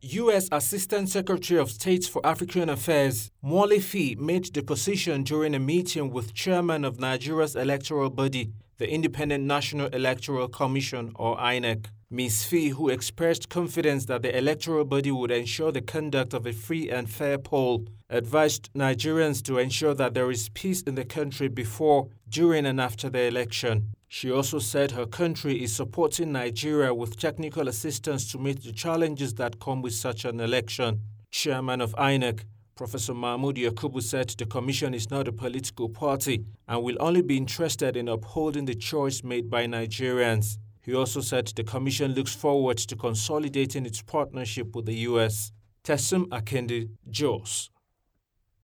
U.S. Assistant Secretary of State for African Affairs Molefi made the position during a meeting with Chairman of Nigeria's electoral body, the Independent National Electoral Commission or INEC. Ms. Fee, who expressed confidence that the electoral body would ensure the conduct of a free and fair poll, advised Nigerians to ensure that there is peace in the country before, during and after the election. She also said her country is supporting Nigeria with technical assistance to meet the challenges that come with such an election. Chairman of INEC, Professor Mahmood Yakubu, said the commission is not a political party and will only be interested in upholding the choice made by Nigerians. He also said the commission looks forward to consolidating its partnership with the U.S. Tessim Akinde, Jos.